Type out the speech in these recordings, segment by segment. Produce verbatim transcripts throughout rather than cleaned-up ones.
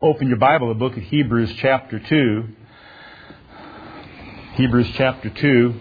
Open your Bible, the book of Hebrews chapter two. Hebrews chapter two.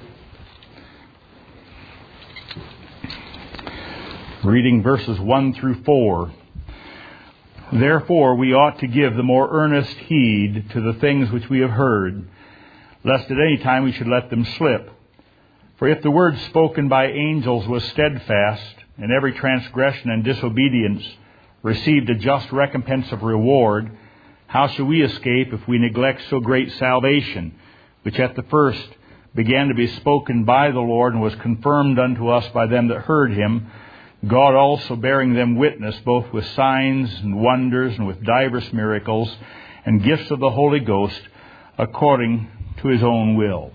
Reading verses one through four. Therefore we ought to give the more earnest heed to the things which we have heard, lest at any time we should let them slip. For if the word spoken by angels was steadfast, and every transgression and disobedience received a just recompense of reward, how shall we escape if we neglect so great salvation, which at the first began to be spoken by the Lord and was confirmed unto us by them that heard him, God also bearing them witness, both with signs and wonders and with divers miracles and gifts of the Holy Ghost, according to his own will.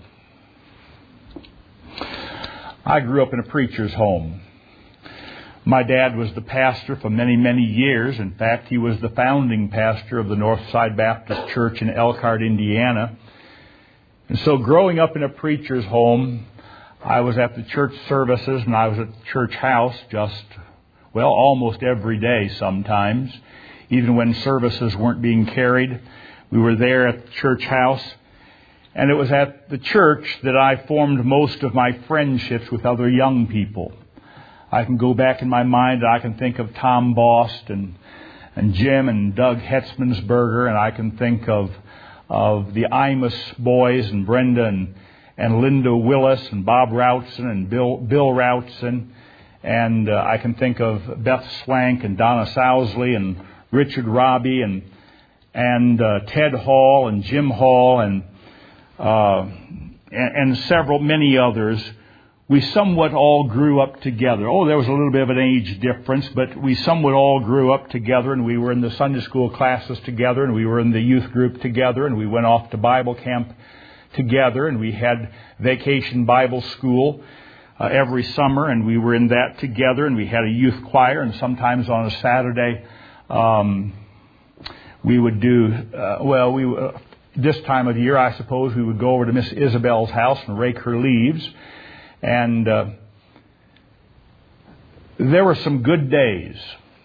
I grew up in a preacher's home. My dad was the pastor for many, many years. In fact, he was the founding pastor of the Northside Baptist Church in Elkhart, Indiana. And so growing up in a preacher's home, I was at the church services and I was at the church house just, well, almost every day sometimes. Even when services weren't being carried, we were there at the church house. And it was at the church that I formed most of my friendships with other young people. I can go back in my mind and I can think of Tom Bost and, and Jim and Doug Hetzmansberger, and I can think of of the Imus boys and Brenda and, and Linda Willis and Bob Routson and Bill Bill Routson, and uh, I can think of Beth Swank and Donna Sousley and Richard Robbie and and uh, Ted Hall and Jim Hall and, uh, and and several many others. We somewhat all grew up together. Oh, there was a little bit of an age difference, but we somewhat all grew up together, and we were in the Sunday school classes together, and we were in the youth group together, and we went off to Bible camp together, and we had vacation Bible school uh, every summer, and we were in that together, and we had a youth choir, and sometimes on a Saturday um, we would do, uh, well, we uh, this time of the year, I suppose, we would go over to Miss Isabel's house and rake her leaves. And uh, there were some good days.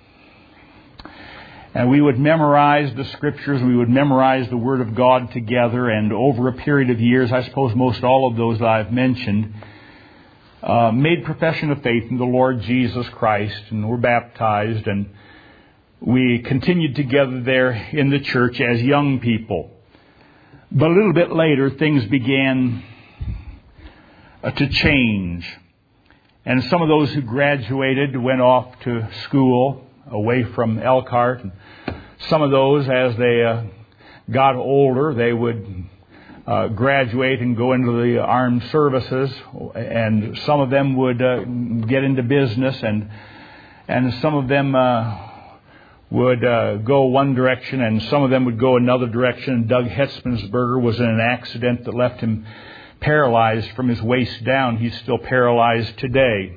And we would memorize the Scriptures, and we would memorize the Word of God together. And over a period of years, I suppose most all of those that I've mentioned, uh, made profession of faith in the Lord Jesus Christ and were baptized. And we continued together there in the church as young people. But a little bit later, things began to change. And some of those who graduated went off to school away from Elkhart. And some of those, as they uh, got older, they would uh, graduate and go into the armed services. And some of them would uh, get into business. And and some of them uh, would uh, go one direction, and some of them would go another direction. Doug Hetzmansberger was in an accident that left him paralyzed from his waist down. He's still paralyzed today.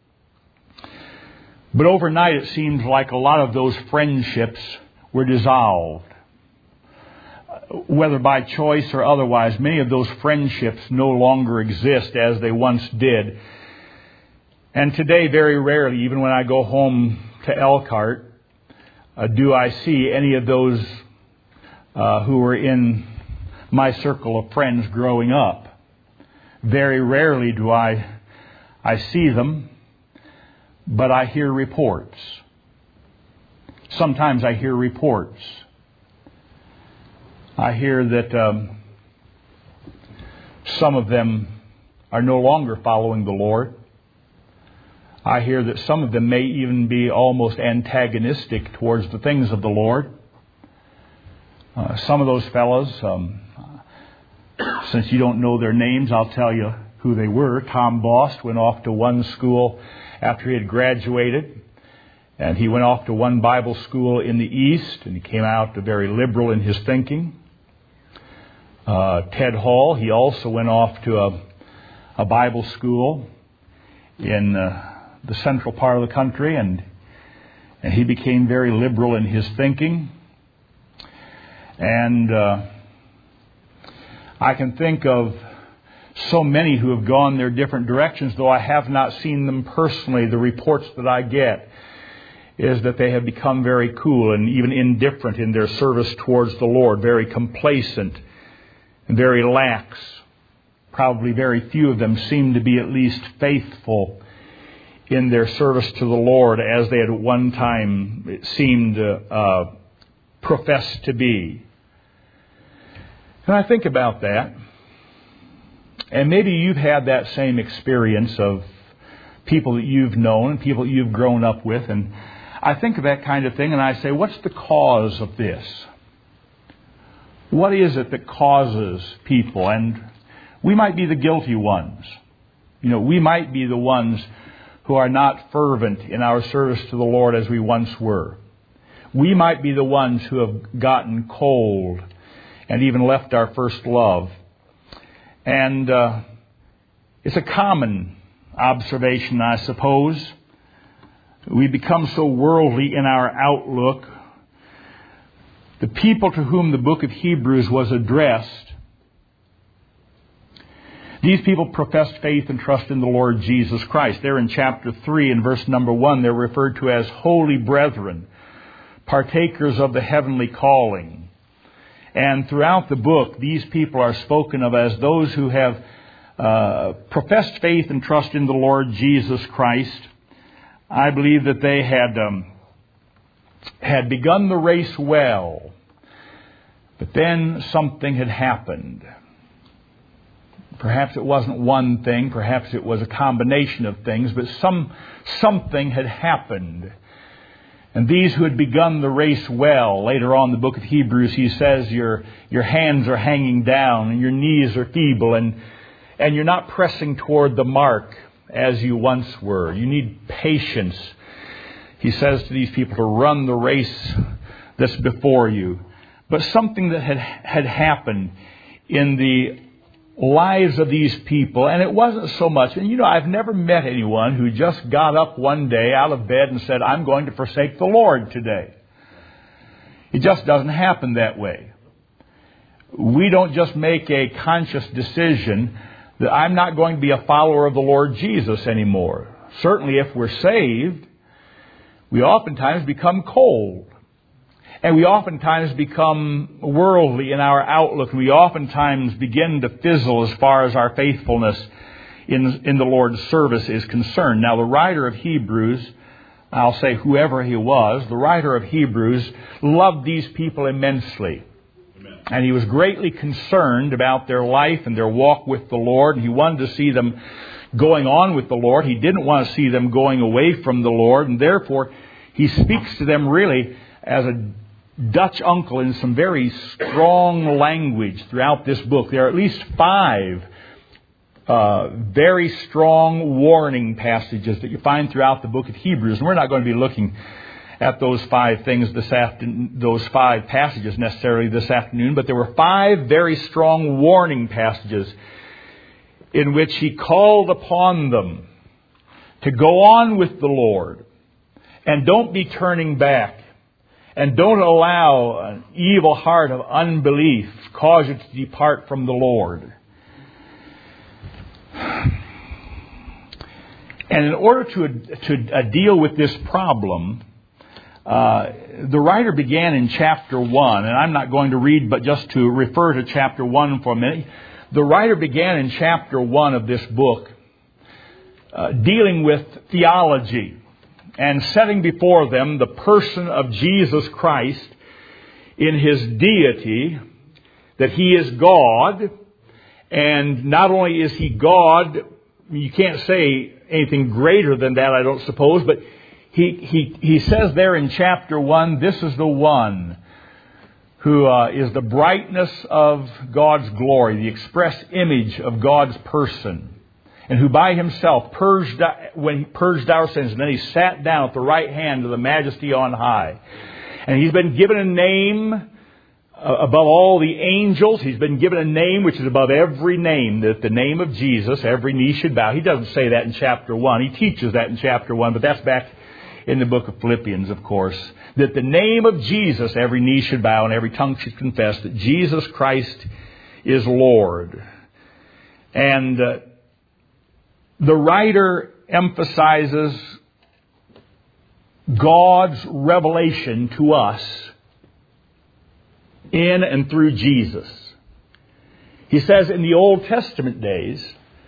But overnight it seemed like a lot of those friendships were dissolved. Whether by choice or otherwise, many of those friendships no longer exist as they once did. And today, very rarely, even when I go home to Elkhart, uh, do I see any of those uh, who were in my circle of friends growing up. Very rarely do I I see them, but I hear reports. Sometimes I hear reports. I hear that um, some of them are no longer following the Lord. I hear that some of them may even be almost antagonistic towards the things of the Lord. Uh, some of those fellows, um, since you don't know their names, I'll tell you who they were. Tom Bost went off to one school after he had graduated, and he went off to one Bible school in the East, and he came out very liberal in his thinking. Uh, Ted Hall, he also went off to a, a Bible school in uh, the central part of the country, and and he became very liberal in his thinking. And uh, I can think of so many who have gone their different directions, though I have not seen them personally. The reports that I get is that they have become very cool and even indifferent in their service towards the Lord, very complacent and very lax. Probably very few of them seem to be at least faithful in their service to the Lord as they had at one time it seemed uh, professed to be. And I think about that. And maybe you've had that same experience of people that you've known, people that you've grown up with. And I think of that kind of thing and I say, what's the cause of this? What is it that causes people? And we might be the guilty ones. You know, we might be the ones who are not fervent in our service to the Lord as we once were. We might be the ones who have gotten cold and even left our first love. And uh, it's a common observation, I suppose. We become so worldly in our outlook. The people to whom the book of Hebrews was addressed, these people professed faith and trust in the Lord Jesus Christ. They're in chapter three and verse number one. They're referred to as holy brethren, partakers of the heavenly calling. And throughout the book, these people are spoken of as those who have uh, professed faith and trust in the Lord Jesus Christ. I believe that they had um, had begun the race well, but then something had happened. Perhaps it wasn't one thing, perhaps it was a combination of things, but some something had happened. And these who had begun the race well, later on in the book of Hebrews, he says your your hands are hanging down and your knees are feeble and and you're not pressing toward the mark as you once were. You need patience. He says to these people to run the race that's before you. But something that had had happened in the lives of these people, and it wasn't so much, and you know, I've never met anyone who just got up one day out of bed and said, I'm going to forsake the Lord today. It just doesn't happen that way. We don't just make a conscious decision that I'm not going to be a follower of the Lord Jesus anymore. Certainly if we're saved, we oftentimes become cold. And we oftentimes become worldly in our outlook. And we oftentimes begin to fizzle as far as our faithfulness in, in the Lord's service is concerned. Now, the writer of Hebrews, I'll say whoever he was, the writer of Hebrews loved these people immensely. Amen. And he was greatly concerned about their life and their walk with the Lord. And he wanted to see them going on with the Lord. He didn't want to see them going away from the Lord. And therefore, he speaks to them really as a Dutch uncle in some very strong language throughout this book. There are at least five uh, very strong warning passages that you find throughout the book of Hebrews. And we're not going to be looking at those five things this afternoon, those five passages necessarily this afternoon, but there were five very strong warning passages in which he called upon them to go on with the Lord and don't be turning back. And don't allow an evil heart of unbelief cause you to depart from the Lord. And in order to, to uh, deal with this problem, uh, the writer began in chapter one, and I'm not going to read, but just to refer to chapter one for a minute. The writer began in chapter one of this book uh, dealing with theology. And setting before them the person of Jesus Christ in His deity, that He is God. And not only is He God, you can't say anything greater than that, I don't suppose, but He He, he says there in chapter one, this is the one who uh, is the brightness of God's glory, the express image of God's person. And who by himself purged, when he purged our sins, and then he sat down at the right hand of the Majesty on high. And he's been given a name uh, above all the angels. He's been given a name which is above every name, that the name of Jesus, every knee should bow. He doesn't say that in chapter one. He teaches that in chapter one, but that's back in the book of Philippians, of course. That the name of Jesus, every knee should bow and every tongue should confess that Jesus Christ is Lord. And Uh, The writer emphasizes God's revelation to us in and through Jesus. He says in the Old Testament days,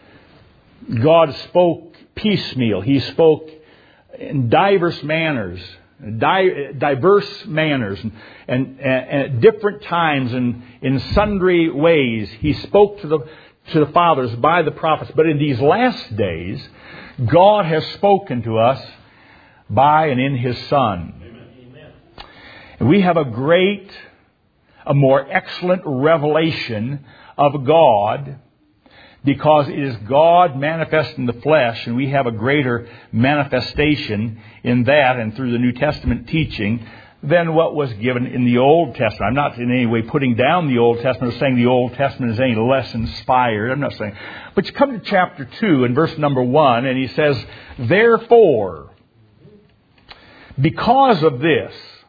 God spoke piecemeal. He spoke in diverse manners, di- diverse manners, and, and, and at different times and in sundry ways. He spoke to the to the fathers by the prophets. But in these last days, God has spoken to us by and in His Son. Amen. And we have a great, a more excellent revelation of God, because it is God manifest in the flesh, and we have a greater manifestation in that and through the New Testament teaching than what was given in the Old Testament. I'm not in any way putting down the Old Testament or saying the Old Testament is any less inspired. I'm not saying. But you come to chapter two and verse number one, and he says, therefore, because of this,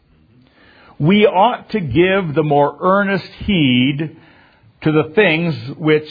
we ought to give the more earnest heed to the things which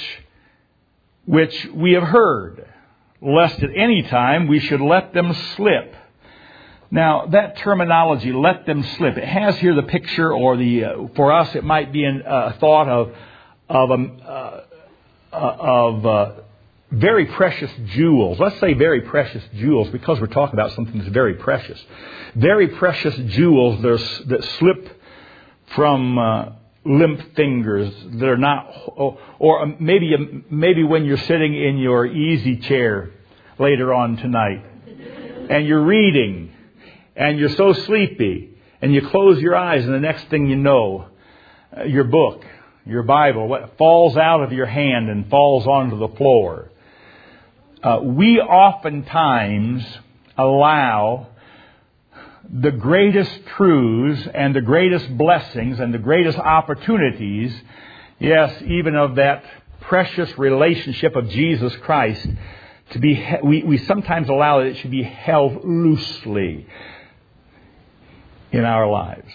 which we have heard, lest at any time we should let them slip. Now, that terminology, let them slip, it has here the picture, or the uh, for us it might be a uh, thought of of um, uh, uh, of uh, very precious jewels. Let's say very precious jewels, because we're talking about something that's very precious. Very precious jewels that, that slip from uh, limp fingers that are not, or, or maybe maybe when you're sitting in your easy chair later on tonight, and you're reading, and you're so sleepy, and you close your eyes, and the next thing you know, uh, your book, your Bible, what falls out of your hand and falls onto the floor. Uh, we oftentimes allow the greatest truths and the greatest blessings and the greatest opportunities, yes, even of that precious relationship of Jesus Christ, to be, we, we sometimes allow that it should be held loosely in our lives.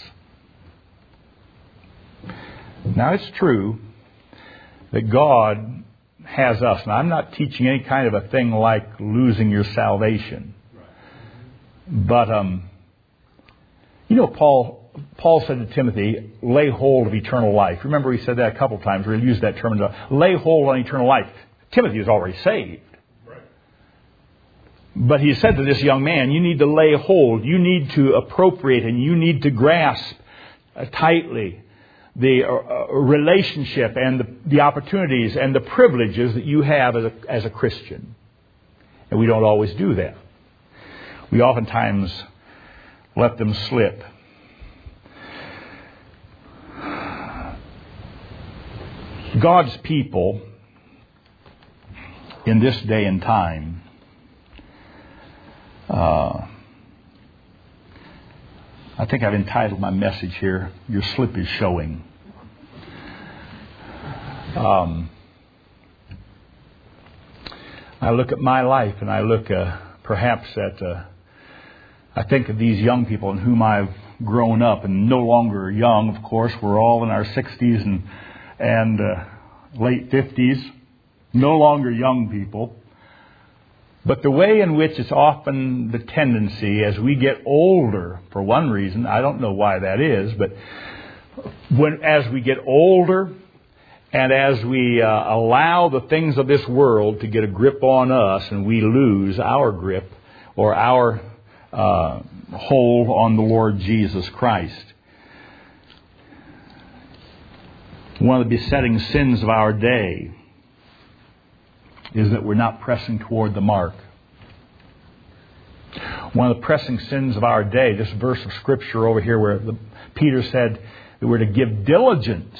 Now, it's true that God has us. Now, I'm not teaching any kind of a thing like losing your salvation. But, um, you know, Paul Paul said to Timothy, lay hold of eternal life. Remember, he said that a couple of times, where he used that term, lay hold on eternal life. Timothy was already saved. But he said to this young man, you need to lay hold, you need to appropriate, and you need to grasp uh, tightly the uh, relationship and the, the opportunities and the privileges that you have as a, as a Christian. And we don't always do that. We oftentimes let them slip. God's people in this day and time, Uh, I think I've entitled my message here, Your Slip is Showing. Um, I look at my life, and I look uh, perhaps at, uh, I think of these young people in whom I've grown up, and no longer young, of course. We're all in our sixties and, and uh, late fifties. No longer young people. But the way in which it's often the tendency as we get older, for one reason, I don't know why that is, but when as we get older and as we uh, allow the things of this world to get a grip on us, and we lose our grip or our uh, hold on the Lord Jesus Christ. One of the besetting sins of our day is that we're not pressing toward the mark. One of the pressing sins of our day, this verse of Scripture over here where the, Peter said that we're to give diligence.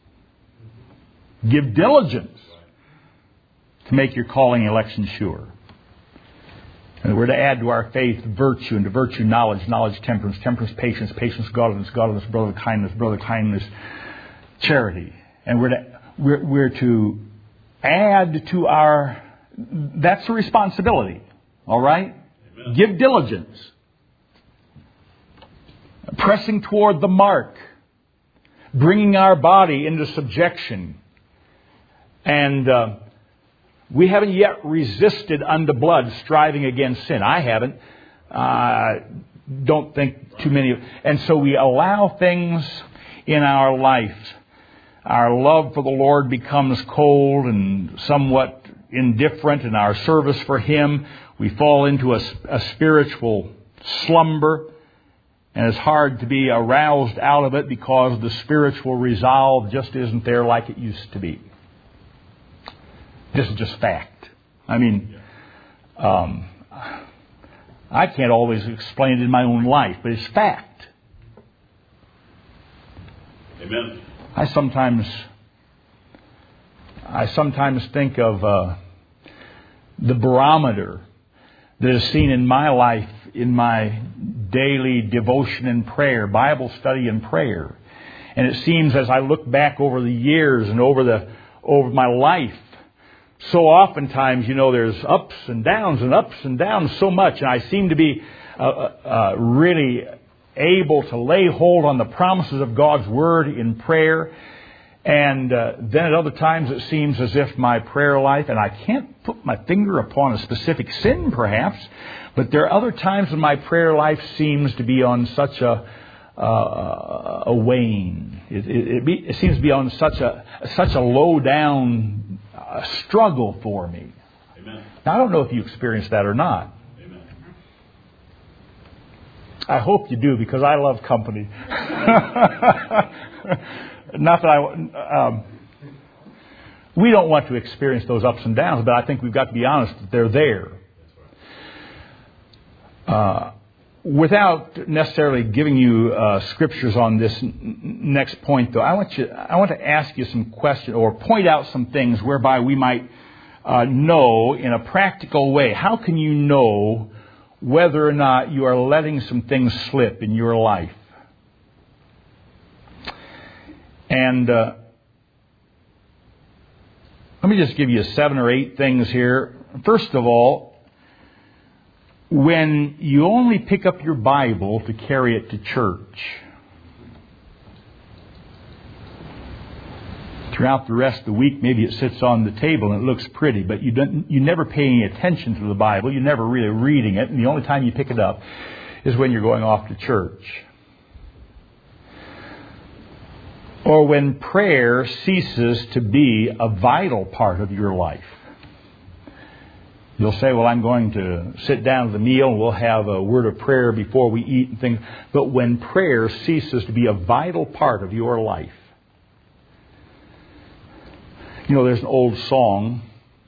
Give diligence to make your calling and election sure. And we're to add to our faith virtue, and to virtue knowledge, knowledge temperance, temperance patience, patience godliness, godliness brotherly kindness, brotherly kindness charity. And we're to, we're, we're to add to our, that's a responsibility, all right? Amen. Give diligence. Pressing toward the mark. Bringing our body into subjection. And uh, we haven't yet resisted unto blood, striving against sin. I haven't. Uh, don't think too many. And so we allow things in our life. Our love for the Lord becomes cold and somewhat indifferent in our service for Him. We fall into a, a spiritual slumber, and it's hard to be aroused out of it because the spiritual resolve just isn't there like it used to be. This is just fact. I mean, um, I can't always explain it in my own life, but it's fact. Amen. I sometimes, I sometimes think of uh, the barometer that is seen in my life, in my daily devotion and prayer, Bible study and prayer. And it seems as I look back over the years and over the over my life, so oftentimes, you know, there's ups and downs and ups and downs so much. And I seem to be uh, uh, really able to lay hold on the promises of God's Word in prayer. And uh, then at other times it seems as if my prayer life, and I can't put my finger upon a specific sin perhaps, but there are other times when my prayer life seems to be on such a uh, a wane. It, it, it, be, it seems to be on such a such a low down uh, struggle for me. Amen. Now, I don't know if you experienced that or not. Amen. I hope you do, because I love company. Not that I... Um, we don't want to experience those ups and downs, but I think we've got to be honest that they're there. Uh, without necessarily giving you uh, scriptures on this n- next point, though, I want you, I want to ask you some questions or point out some things whereby we might uh, know in a practical way. How can you know whether or not you are letting some things slip in your life? And uh, let me just give you seven or eight things here. First of all, when you only pick up your Bible to carry it to church, throughout the rest of the week, maybe it sits on the table and it looks pretty, but you don't, you never pay any attention to the Bible. You're never really reading it, and the only time you pick it up is when you're going off to church. Or when prayer ceases to be a vital part of your life. You'll say, well, I'm going to sit down at the meal and we'll have a word of prayer before we eat and things. But when prayer ceases to be a vital part of your life. You know, there's an old song.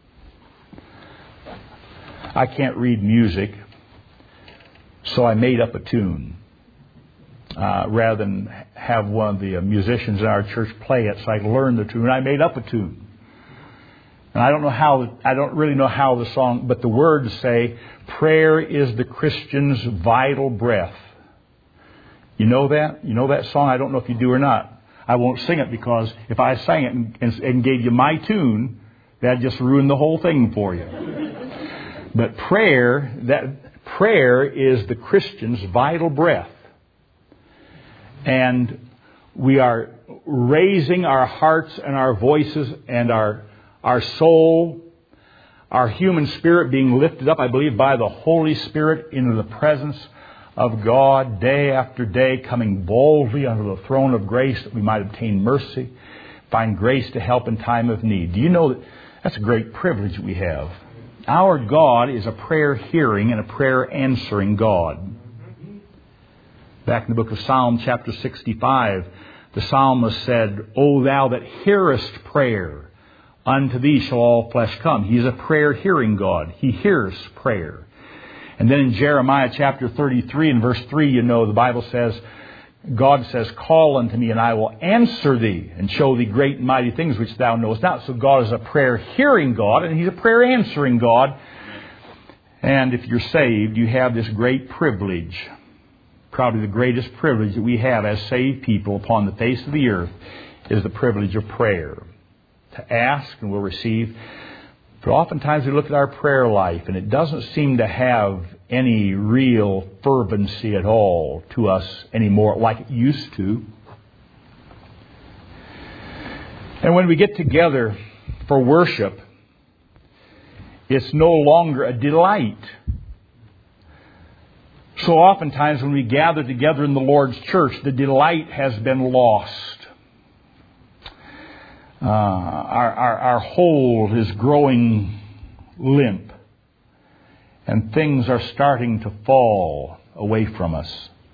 I can't read music, so I made up a tune. Uh, rather than have one of the uh, musicians in our church play it, so I could learn the tune. I made up a tune. And I don't know how, I don't really know how the song, but the words say, prayer is the Christian's vital breath. You know that? You know that song? I don't know if you do or not. I won't sing it, because if I sang it and, and, and gave you my tune, that'd just ruin the whole thing for you. But prayer, that prayer is the Christian's vital breath. And we are raising our hearts and our voices and our our soul, our human spirit being lifted up, I believe, by the Holy Spirit into the presence of God day after day, coming boldly under the throne of grace that we might obtain mercy, find grace to help in time of need. Do you know that that's a great privilege we have? Our God is a prayer hearing and a prayer answering God. Back in the book of Psalm chapter sixty-five, the psalmist said, O thou that hearest prayer, unto thee shall all flesh come. He is a prayer hearing God. He hears prayer. And then in Jeremiah chapter thirty-three and verse three, you know, the Bible says, God says, call unto me and I will answer thee and show thee great and mighty things which thou knowest not. So God is a prayer hearing God, and He's a prayer answering God. And if you're saved, you have this great privilege. Probably the greatest privilege that we have as saved people upon the face of the earth is the privilege of prayer. To ask and we'll receive. But oftentimes we look at our prayer life and it doesn't seem to have any real fervency at all to us anymore like it used to. And when we get together for worship, it's no longer a delight. So oftentimes when we gather together in the Lord's church, the delight has been lost. Uh, our, our, our hold is growing limp. And things are starting to fall away from us.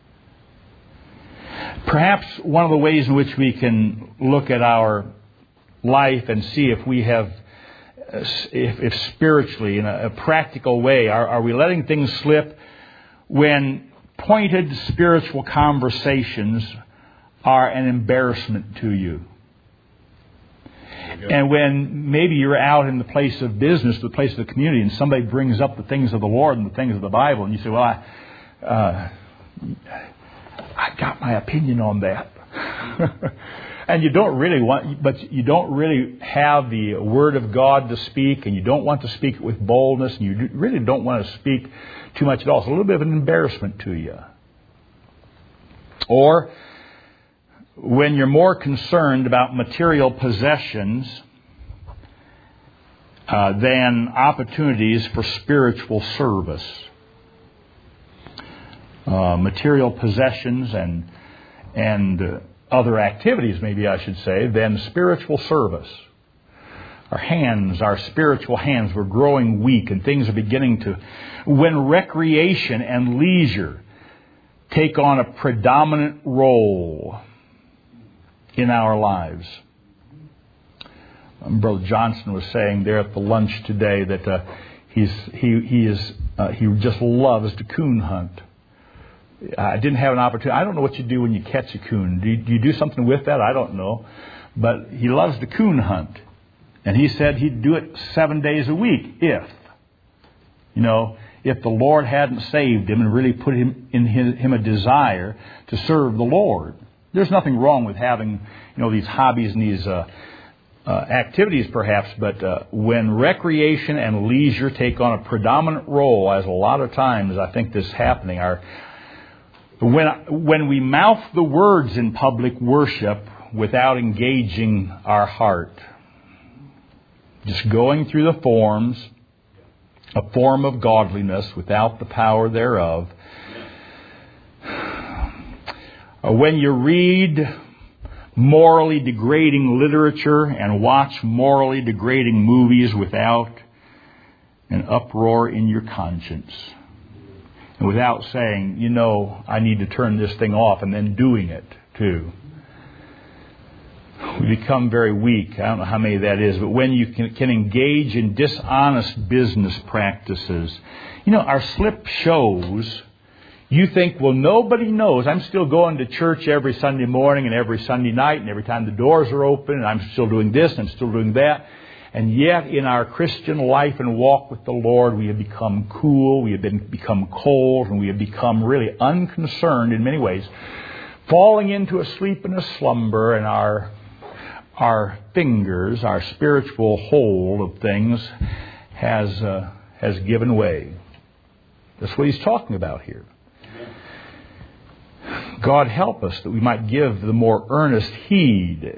Perhaps one of the ways in which we can look at our life and see if we have, if, if spiritually, in a, a practical way, are, are we letting things slip when pointed spiritual conversations are an embarrassment to you? And when maybe you're out in the place of business, the place of the community, and somebody brings up the things of the Lord and the things of the Bible, and you say, well, I, uh, I got my opinion on that. And you don't really want, but you don't really have the Word of God to speak, and you don't want to speak it with boldness, and you really don't want to speak too much at all. It's a little bit of an embarrassment to you. Or when you're more concerned about material possessions uh, than opportunities for spiritual service. Uh, material possessions and and uh, other activities, maybe I should say, than spiritual service. Our hands, our spiritual hands, were growing weak, and things are beginning to... When recreation and leisure take on a predominant role in our lives. Um, Brother Johnson was saying there at the lunch today that uh, he's he he is uh, he just loves to coon hunt. I didn't have an opportunity. I don't know what you do when you catch a coon. Do you, do you do something with that? I don't know. But he loves to coon hunt, and he said he'd do it seven days a week if, you know, if the Lord hadn't saved him and really put him in his, him a desire to serve the Lord. There's nothing wrong with having, you know, these hobbies and these uh, uh, activities, perhaps, but uh, when recreation and leisure take on a predominant role, as a lot of times I think this is happening, our when when we mouth the words in public worship without engaging our heart, just going through the forms, a form of godliness without the power thereof. When you read morally degrading literature and watch morally degrading movies without an uproar in your conscience, and without saying, you know, I need to turn this thing off, and then doing it too. We become very weak. I don't know how many that is, but when you can, can engage in dishonest business practices, you know, our slip shows. You think, well, nobody knows. I'm still going to church every Sunday morning and every Sunday night, and every time the doors are open, and I'm still doing this and I'm still doing that. And yet, in our Christian life and walk with the Lord, we have become cool, we have been, become cold, and we have become really unconcerned in many ways, falling into a sleep and a slumber, and our our fingers, our spiritual hold of things has uh, has given way. That's what he's talking about here. God help us that we might give the more earnest heed.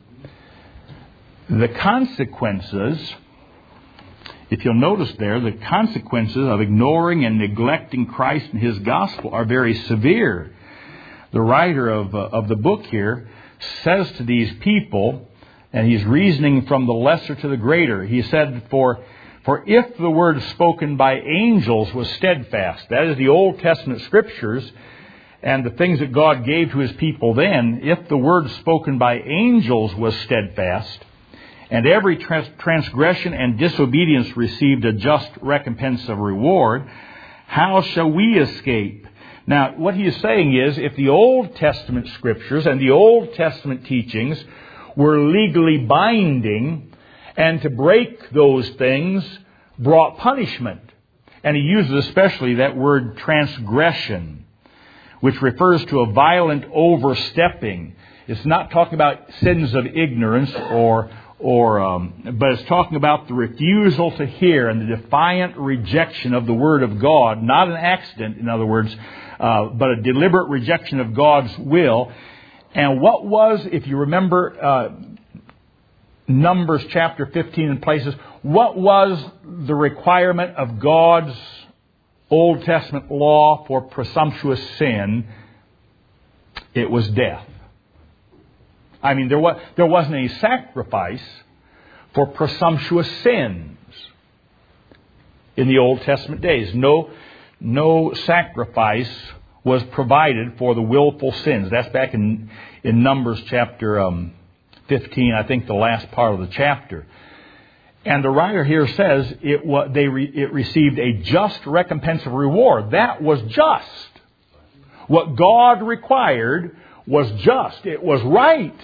The consequences, if you'll notice there, the consequences of ignoring and neglecting Christ and His gospel are very severe. The writer of, uh, of the book here says to these people, and he's reasoning from the lesser to the greater, he said, for For if the word spoken by angels was steadfast, that is the Old Testament Scriptures, and the things that God gave to His people then, if the word spoken by angels was steadfast, and every trans- transgression and disobedience received a just recompense of reward, how shall we escape? Now, what he is saying is, if the Old Testament Scriptures and the Old Testament teachings were legally binding, and to break those things brought punishment. And he uses especially that word transgression, which refers to a violent overstepping. It's not talking about sins of ignorance, or, or, um, but it's talking about the refusal to hear and the defiant rejection of the Word of God. Not an accident, in other words, uh, but a deliberate rejection of God's will. And what was, if you remember uh, Numbers chapter fifteen in places, what was the requirement of God's Old Testament law for presumptuous sin, it was death. I mean, there was, there wasn't any sacrifice for presumptuous sins in the Old Testament days. No, no sacrifice was provided for the willful sins. That's back in, in Numbers chapter um, fifteen, I think the last part of the chapter. And the writer here says it, was, they re, it received a just recompense of reward. That was just. What God required was just. It was right.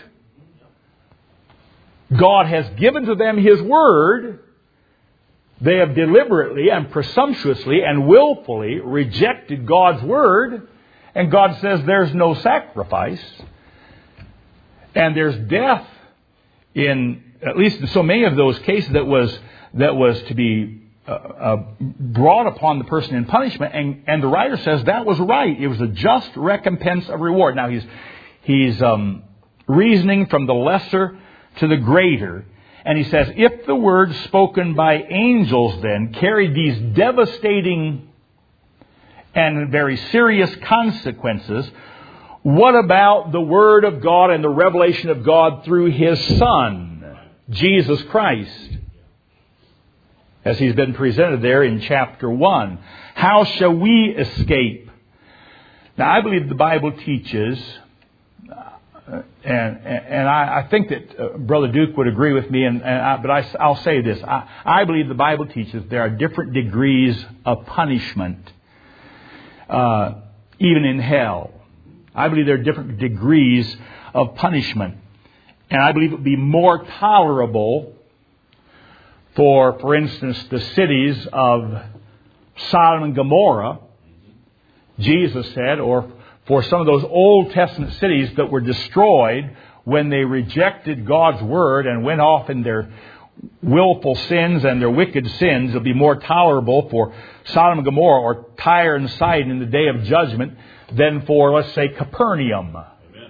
God has given to them His Word. They have deliberately and presumptuously and willfully rejected God's Word. And God says there's no sacrifice. And there's death in, at least in so many of those cases, that was that was to be uh, uh, brought upon the person in punishment. And, and the writer says that was right. It was a just recompense of reward. Now he's, he's um, reasoning from the lesser to the greater. And he says, if the words spoken by angels then carried these devastating and very serious consequences, what about the Word of God and the revelation of God through His Son, Jesus Christ, as He's been presented there in chapter one? How shall we escape? Now, I believe the Bible teaches, uh, and and I, I think that uh, Brother Duke would agree with me, and, and I, but I, I'll say this. I, I believe the Bible teaches there are different degrees of punishment, uh, even in hell. I believe there are different degrees of punishment. And I believe it would be more tolerable for, for instance, the cities of Sodom and Gomorrah, Jesus said, or for some of those Old Testament cities that were destroyed when they rejected God's Word and went off in their willful sins and their wicked sins. It would be more tolerable for Sodom and Gomorrah or Tyre and Sidon in the day of judgment than for, let's say, Capernaum. Amen.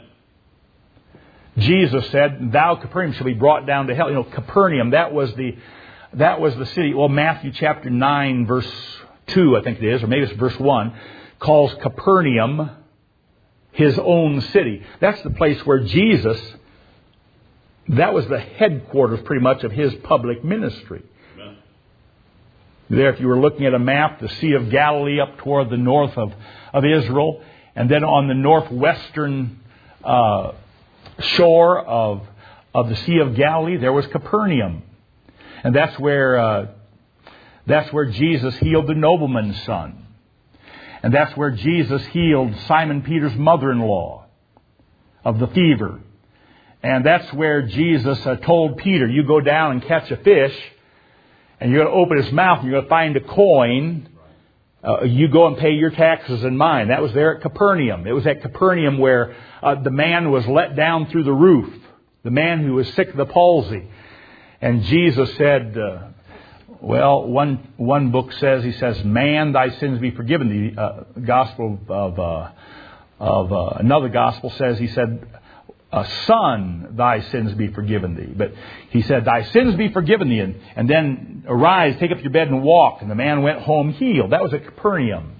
Jesus said, "Thou Capernaum shall be brought down to hell." You know, Capernaum, that was the that was the city. Well, Matthew chapter nine, verse two, I think it is, or maybe it's verse one, calls Capernaum His own city. That's the place where Jesus, that was the headquarters pretty much of His public ministry. Amen. There, if you were looking at a map, the Sea of Galilee up toward the north of, of Israel, and then on the northwestern uh, shore of, of the Sea of Galilee, there was Capernaum. And that's where, uh, that's where Jesus healed the nobleman's son. And that's where Jesus healed Simon Peter's mother-in-law of the fever. And that's where Jesus uh, told Peter, you go down and catch a fish, and you're going to open his mouth, and you're going to find a coin. Uh, you go and pay your taxes and mine. That was there at Capernaum. It was at Capernaum where uh, the man was let down through the roof. The man who was sick of the palsy. And Jesus said, uh, well, one one book says, he says, "Man, thy sins be forgiven." The uh, gospel of uh, of uh, another gospel says, he said, uh, "Son, thy sins be forgiven thee." But he said, "Thy sins be forgiven thee, and, and then arise, take up your bed and walk." And the man went home healed. That was at Capernaum.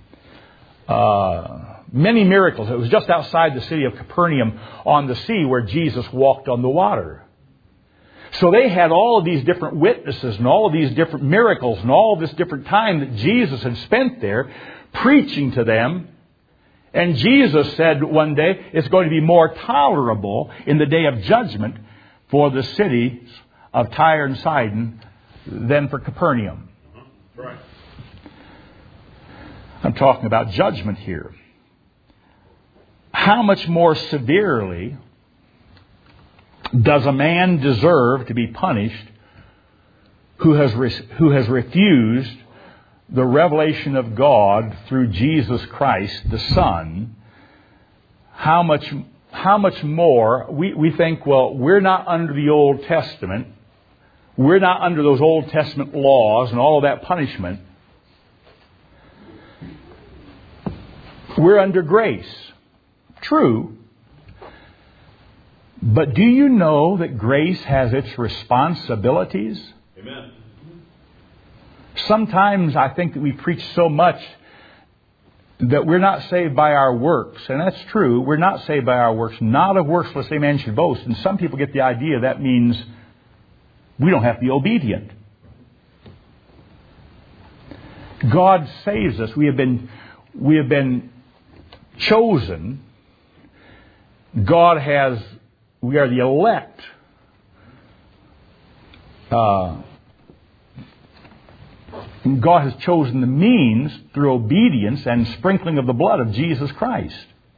Uh, many miracles. It was just outside the city of Capernaum on the sea where Jesus walked on the water. So they had all of these different witnesses and all of these different miracles and all of this different time that Jesus had spent there preaching to them. And Jesus said one day, it's going to be more tolerable in the day of judgment for the cities of Tyre and Sidon than for Capernaum. Uh-huh. Right. I'm talking about judgment here. How much more severely does a man deserve to be punished who has re- who has refused the revelation of God through Jesus Christ, the Son? How much how much more we, we think, well, we're not under the Old Testament. We're not under those Old Testament laws and all of that punishment. We're under grace. True. But do you know that grace has its responsibilities? Amen. Sometimes I think that we preach so much that we're not saved by our works. And that's true. We're not saved by our works. Not of works lest any man should boast. And some people get the idea that means we don't have to be obedient. God saves us. We have been, we have been chosen. God has, we are the elect. Uh, God has chosen the means through obedience and sprinkling of the blood of Jesus Christ.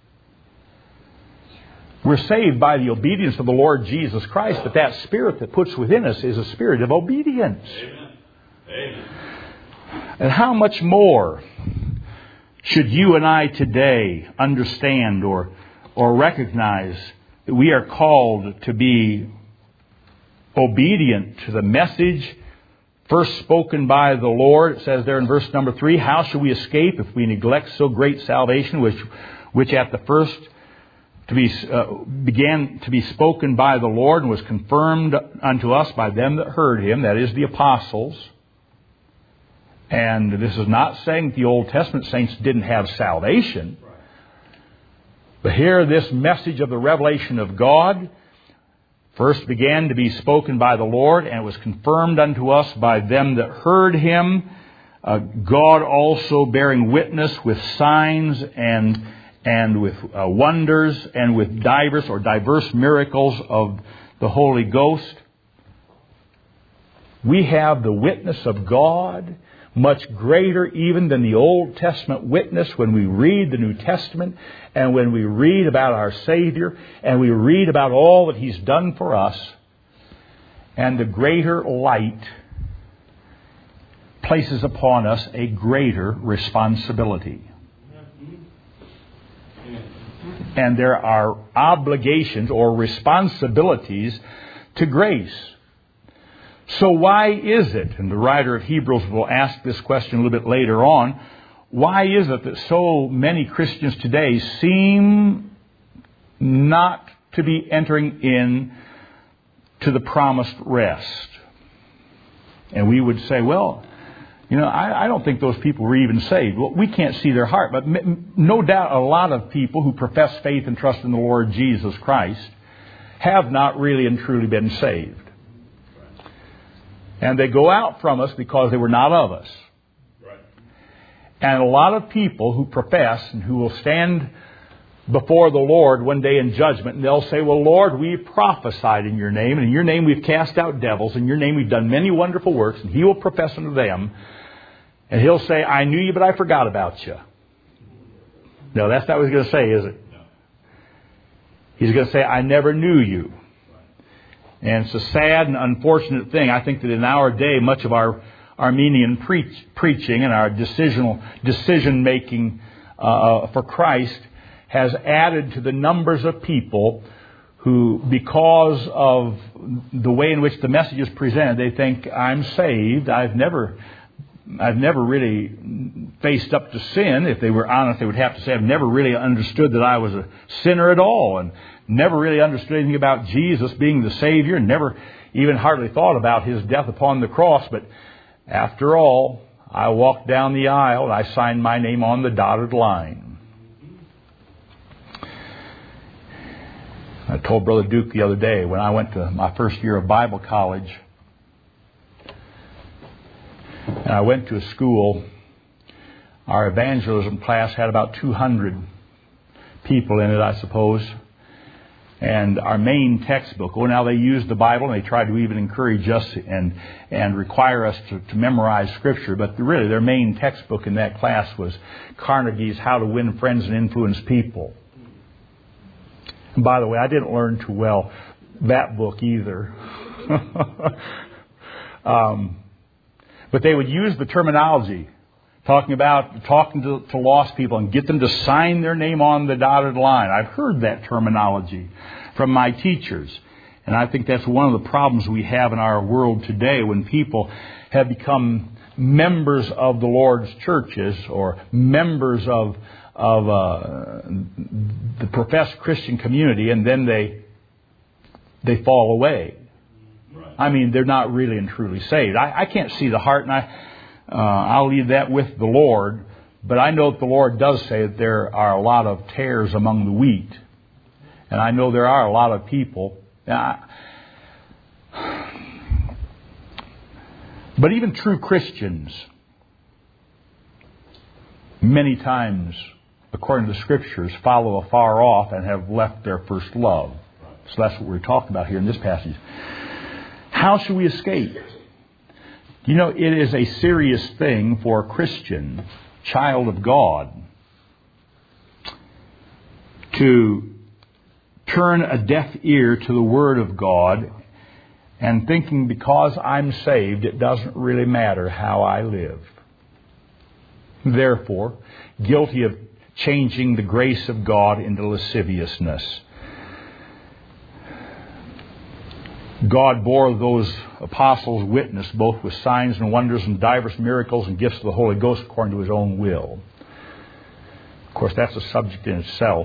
We're saved by the obedience of the Lord Jesus Christ, but that Spirit that puts within us is a spirit of obedience. Amen. Amen. And how much more should you and I today understand or, or recognize that we are called to be obedient to the message first spoken by the Lord? It says there in verse number three, how shall we escape if we neglect so great salvation, which, which at the first to be uh, began to be spoken by the Lord and was confirmed unto us by them that heard Him, that is, the apostles. And this is not saying that the Old Testament saints didn't have salvation. But here, this message of the revelation of God first began to be spoken by the Lord, and was confirmed unto us by them that heard Him. Uh, God also bearing witness with signs and and with uh, wonders and with divers or diverse miracles of the Holy Ghost. We have the witness of God, much greater even than the Old Testament witness when we read the New Testament and when we read about our Savior and we read about all that He's done for us. And the greater light places upon us a greater responsibility. And there are obligations or responsibilities to grace. So why is it, and the writer of Hebrews will ask this question a little bit later on, why is it that so many Christians today seem not to be entering in to the promised rest? And we would say, well, you know, I, I don't think those people were even saved. Well, we can't see their heart, but no doubt a lot of people who profess faith and trust in the Lord Jesus Christ have not really and truly been saved. And they go out from us because they were not of us. Right. And a lot of people who profess and who will stand before the Lord one day in judgment, and they'll say, well, Lord, we prophesied in your name, and in your name we've cast out devils, in your name we've done many wonderful works, and He will profess unto them, and He'll say, I knew you, but I forgot about you. No, that's not what He's going to say, is it? No. He's going to say, I never knew you. And it's a sad and unfortunate thing. I think that in our day, much of our Arminian preach, preaching and our decisional decision-making uh, for Christ has added to the numbers of people who, because of the way in which the message is presented, they think, I'm saved. I've never... I've never really faced up to sin. If they were honest, they would have to say, I've never really understood that I was a sinner at all, and never really understood anything about Jesus being the Savior, and never even hardly thought about His death upon the cross. But after all, I walked down the aisle and I signed my name on the dotted line. I told Brother Duke the other day, when I went to my first year of Bible college, and I went to a school, our evangelism class had about two hundred people in it, I suppose. And our main textbook, well, now they used the Bible, and they tried to even encourage us and and require us to, to memorize Scripture. But really, their main textbook in that class was Carnegie's How to Win Friends and Influence People. And by the way, I didn't learn too well that book either. um But they would use the terminology, talking about talking to, to lost people and get them to sign their name on the dotted line. I've heard that terminology from my teachers. And I think that's one of the problems we have in our world today, when people have become members of the Lord's churches or members of, of uh, the professed Christian community, and then they they fall away. I mean, they're not really and truly saved. I, I can't see the heart, and I, uh, I'll leave that with the Lord. But I know that the Lord does say that there are a lot of tares among the wheat. And I know there are a lot of people. Uh, but even true Christians, many times, according to the Scriptures, follow afar off and have left their first love. So that's what we're talking about here in this passage. How should we escape? You know, it is a serious thing for a Christian, child of God, to turn a deaf ear to the Word of God and thinking because I'm saved, it doesn't really matter how I live. Therefore, guilty of changing the grace of God into lasciviousness. God bore those apostles witness both with signs and wonders and divers miracles and gifts of the Holy Ghost according to His own will. Of course, that's a subject in itself.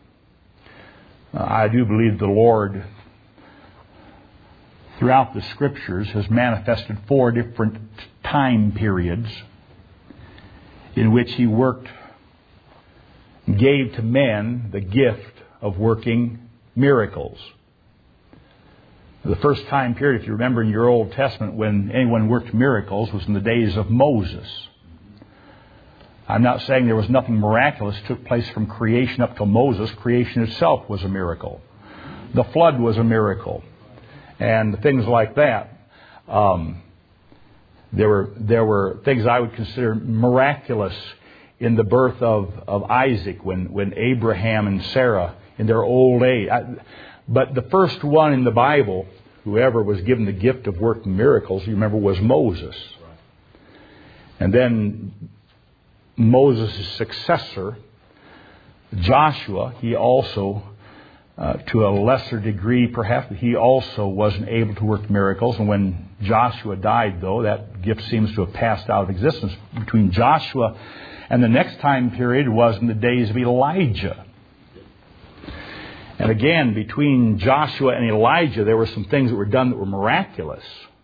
Uh, I do believe the Lord, throughout the Scriptures, has manifested four different time periods in which He worked, gave to men the gift of working miracles. The first time period, if you remember in your Old Testament, when anyone worked miracles was in the days of Moses. I'm not saying there was nothing miraculous that took place from creation up to Moses. Creation itself was a miracle. The flood was a miracle. And things like that. Um, there were there were things I would consider miraculous in the birth of, of Isaac, when, when Abraham and Sarah, in their old age. I, But the first one in the Bible, whoever was given the gift of working miracles, you remember, was Moses. And then Moses' successor, Joshua, he also, uh, to a lesser degree perhaps, he also wasn't able to work miracles. And when Joshua died, though, that gift seems to have passed out of existence. Between Joshua and the next time period was in the days of Elijah. And again, between Joshua and Elijah, there were some things that were done that were miraculous.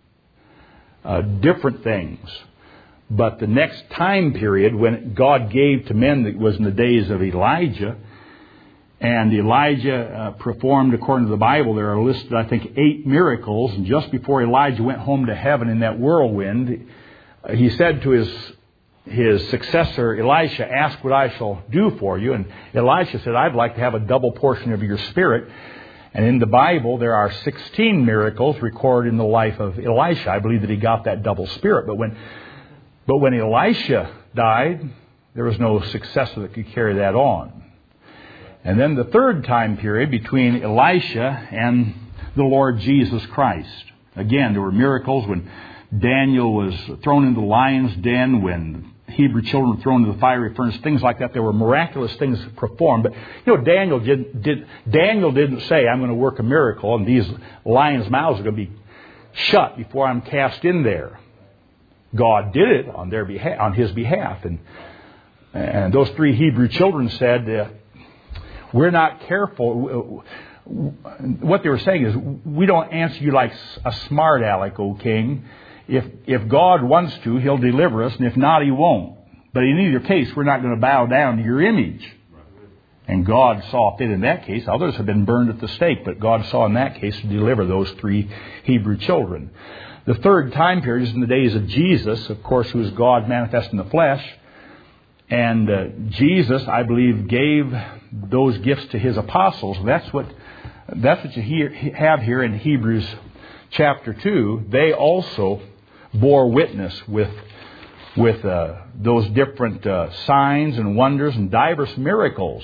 Uh, different things. But the next time period, when God gave to men, that was in the days of Elijah. And Elijah uh, performed, according to the Bible, there are listed, I think, eight miracles. And just before Elijah went home to heaven in that whirlwind, uh, he said to his His successor, Elisha, ask what I shall do for you. And Elisha said, I'd like to have a double portion of your spirit. And in the Bible, there are sixteen miracles recorded in the life of Elisha. I believe that he got that double spirit. But when, but when Elisha died, there was no successor that could carry that on. And then the third time period between Elisha and the Lord Jesus Christ. Again, there were miracles when Daniel was thrown into the lion's den, when Hebrew children were thrown into the fiery furnace, things like that. There were miraculous things performed. But, you know, Daniel, did, did, Daniel didn't say, I'm going to work a miracle and these lions' mouths are going to be shut before I'm cast in there. God did it on their behalf, on his behalf. And, and those three Hebrew children said, uh, we're not careful. What they were saying is, we don't answer you like a smart aleck, O king. If if God wants to, He'll deliver us, and if not, He won't. But in either case, we're not going to bow down to your image. And God saw fit in that case. Others have been burned at the stake, but God saw in that case to deliver those three Hebrew children. The third time period is in the days of Jesus, of course, who is God manifest in the flesh. And uh, Jesus, I believe, gave those gifts to His apostles. That's what that's what you hear, have here in Hebrews chapter two. They also bore witness with with uh, those different uh, signs and wonders and diverse miracles.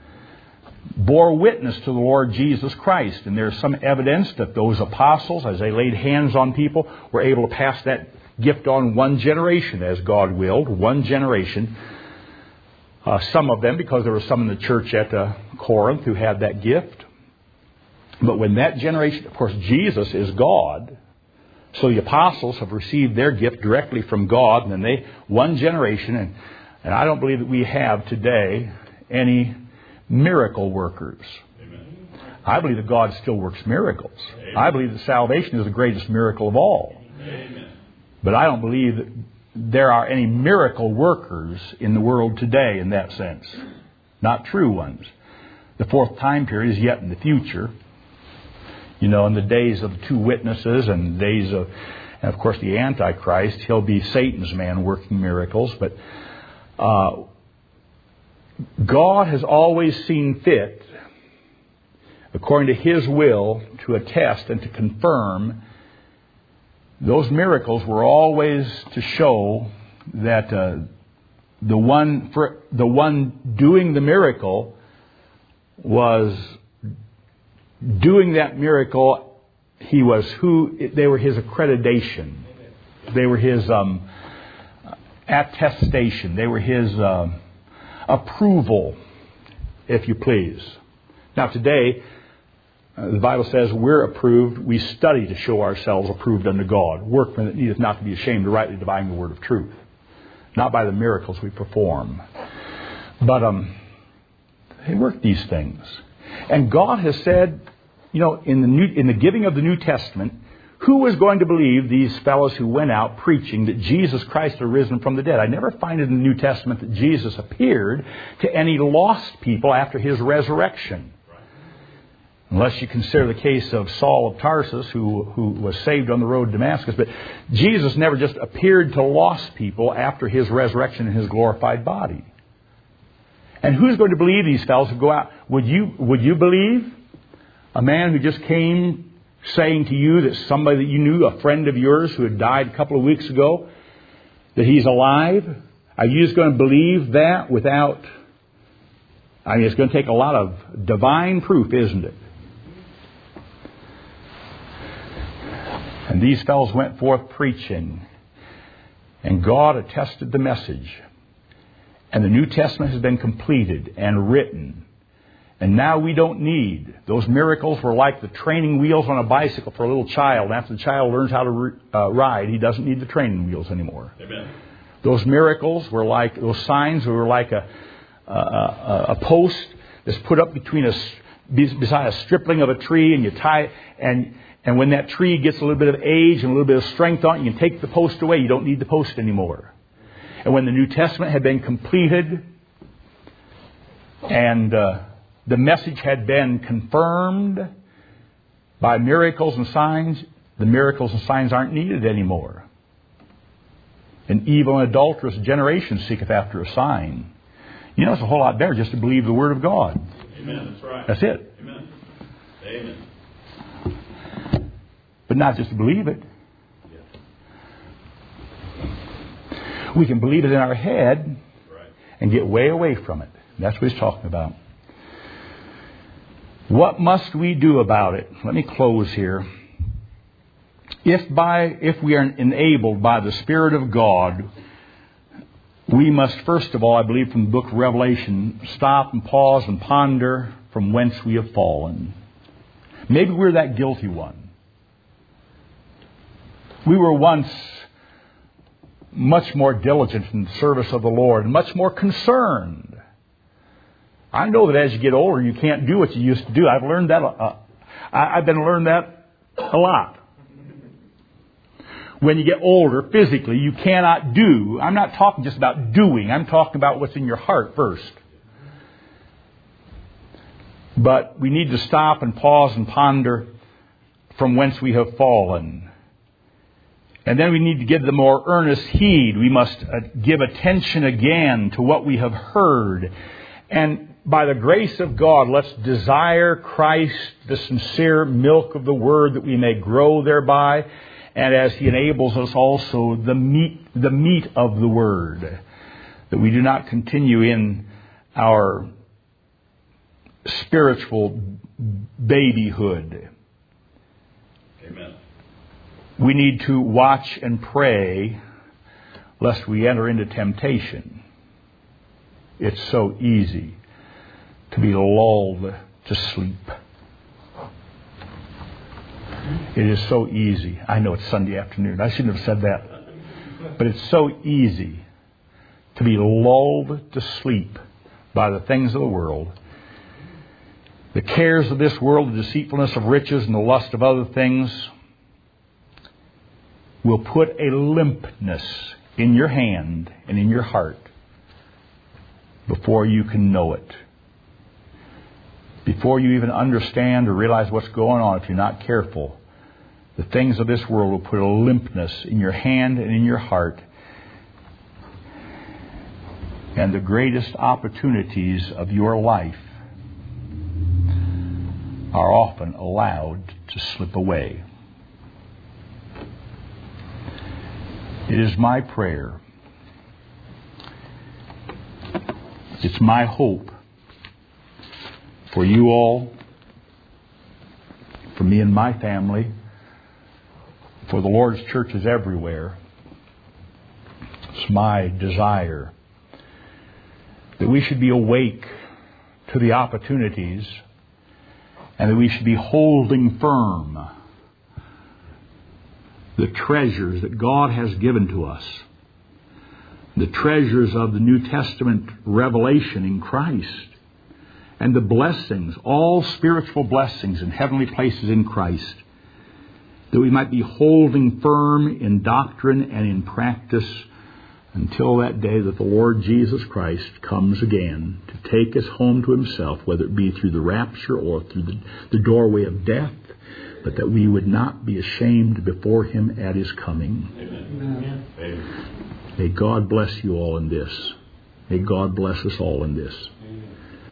Bore witness to the Lord Jesus Christ. And there's some evidence that those apostles, as they laid hands on people, were able to pass that gift on one generation, as God willed, one generation. Uh, some of them, because there were some in the church at uh, Corinth who had that gift. But when that generation, of course, Jesus is God. So the apostles have received their gift directly from God. And then they, one generation, and, and I don't believe that we have today any miracle workers. Amen. I believe that God still works miracles. Amen. I believe that salvation is the greatest miracle of all. Amen. But I don't believe that there are any miracle workers in the world today in that sense. Not true ones. The fourth time period is yet in the future. You know, in the days of the two witnesses and the days of, and of course, the Antichrist, he'll be Satan's man working miracles. But uh, God has always seen fit, according to His will, to attest and to confirm. Those miracles were always to show that uh, the one for the one doing the miracle was doing that miracle. He was who they were his accreditation. They were his um, attestation. They were his uh, approval, if you please. Now today, uh, the Bible says we're approved. We study to show ourselves approved unto God. Workmen that needeth not to be ashamed, to rightly dividing the word of truth. Not by the miracles we perform. But um, they work these things. And God has said, you know, in the new, in the giving of the New Testament, who was going to believe these fellows who went out preaching that Jesus Christ had risen from the dead? I never find it in the New Testament that Jesus appeared to any lost people after His resurrection. Unless you consider the case of Saul of Tarsus, who, who was saved on the road to Damascus. But Jesus never just appeared to lost people after His resurrection in His glorified body. And who's going to believe these fellows who go out? Would you, would you believe a man who just came saying to you that somebody that you knew, a friend of yours who had died a couple of weeks ago, that he's alive? Are you just going to believe that without... I mean, it's going to take a lot of divine proof, isn't it? And these fellows went forth preaching. And God attested the message. And the New Testament has been completed and written. And now we don't need. Those miracles were like the training wheels on a bicycle for a little child. After the child learns how to uh, ride, he doesn't need the training wheels anymore. Amen. Those miracles were like, those signs were like a, a, a post that's put up between a, beside a stripling of a tree, and you tie it, and And when that tree gets a little bit of age and a little bit of strength on it, you can take the post away. You don't need the post anymore. And when the New Testament had been completed and uh, the message had been confirmed by miracles and signs, the miracles and signs aren't needed anymore. An evil and adulterous generation seeketh after a sign. You know, it's a whole lot better just to believe the Word of God. Amen. That's right. That's it. Amen. Amen. But not just to believe it. We can believe it in our head and get way away from it. That's what he's talking about. What must we do about it? Let me close here. If by if we are enabled by the Spirit of God, we must first of all, I believe from the book of Revelation, stop and pause and ponder from whence we have fallen. Maybe we're that guilty one. We were once much more diligent in the service of the Lord and much more concerned. I know that as you get older, you can't do what you used to do. I've learned that. Uh, I've been learned that a lot. When you get older, physically, you cannot do. I'm not talking just about doing. I'm talking about what's in your heart first. But we need to stop and pause and ponder from whence we have fallen. And then we need to give the more earnest heed. We must give attention again to what we have heard. And by the grace of God, let's desire Christ, the sincere milk of the Word, that we may grow thereby. And as He enables us also, the meat, the meat of the Word, that we do not continue in our spiritual babyhood. Amen. We need to watch and pray lest we enter into temptation. It's so easy to be lulled to sleep. It is so easy. I know it's Sunday afternoon. I shouldn't have said that. But it's so easy to be lulled to sleep by the things of the world. The cares of this world, the deceitfulness of riches and the lust of other things will put a limpness in your hand and in your heart before you can know it. Before you even understand or realize what's going on, if you're not careful, the things of this world will put a limpness in your hand and in your heart. And the greatest opportunities of your life are often allowed to slip away. It is my prayer, it's my hope for you all, for me and my family, for the Lord's churches everywhere. It's my desire that we should be awake to the opportunities and that we should be holding firm the treasures that God has given to us, the treasures of the New Testament revelation in Christ, and the blessings, all spiritual blessings in heavenly places in Christ, that we might be holding firm in doctrine and in practice until that day that the Lord Jesus Christ comes again to take us home to Himself, whether it be through the rapture or through the, the doorway of death, but that we would not be ashamed before Him at His coming. Amen. Amen. May God bless you all in this. May God bless us all in this.